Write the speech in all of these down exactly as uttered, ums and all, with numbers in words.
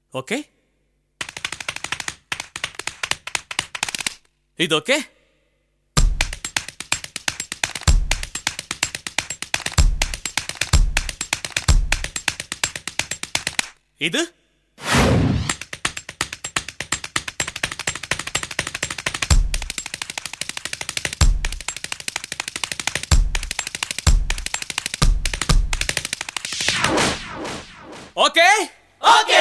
Okay ఇదోకే ఇది okay okay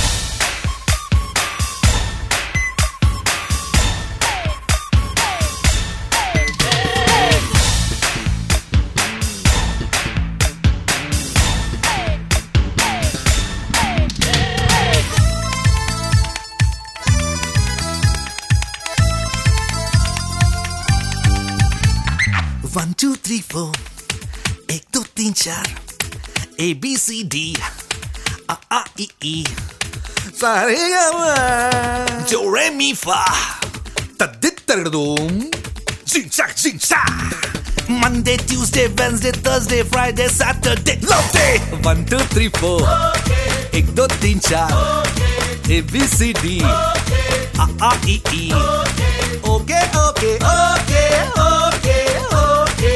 One, two, three, four. एक दो तीन चार. A B C D. A A E E. सारे गामा. Do re mi fa. तद्दित तरदोम. Zing zak zing sa. Monday, Tuesday, Wednesday, Thursday, Friday, Saturday, love day. One, two, three, four. Okay. एक दो तीन चार. Okay. A B C D. Okay. A A E E. Okay. Okay, okay, okay, okay.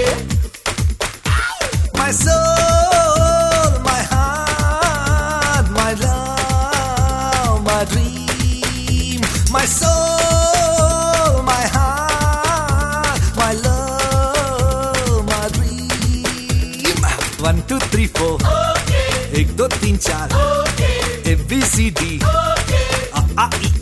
My soul, my heart, my love, my dream. My soul, my heart, my love, my dream. One, two, three, four. Okay. एक दो तीन चार. Okay. A B C D. Okay. A A E